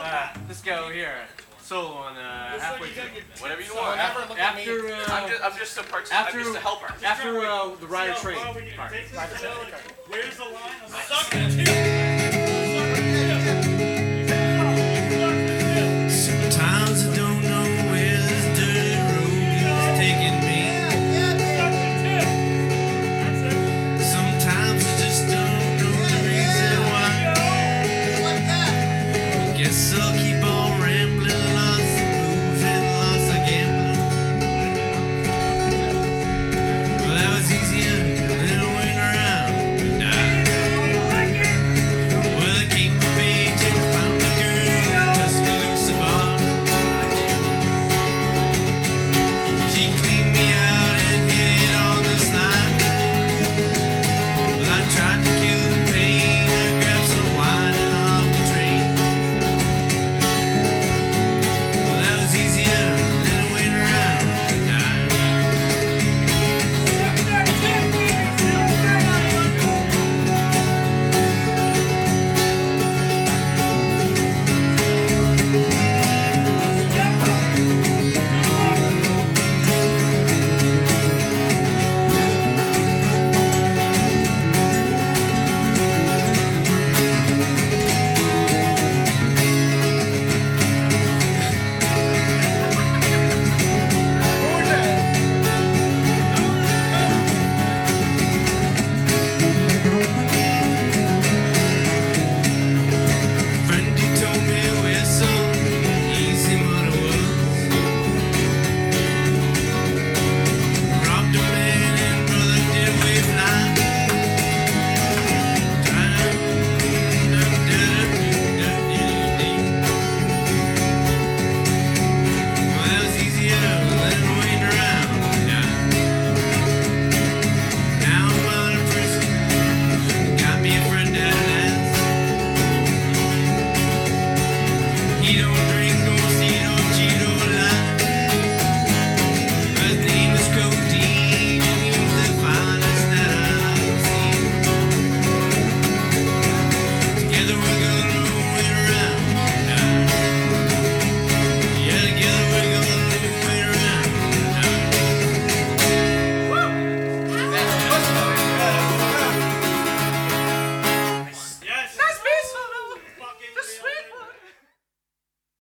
This guy over here, solo on halfway through. Whatever you want. I'm just a helper. After the rider train part. Where's the line? Sometimes I don't know where this dirty road is taking me. Sometimes I just don't know the reason why. Guess I'll keep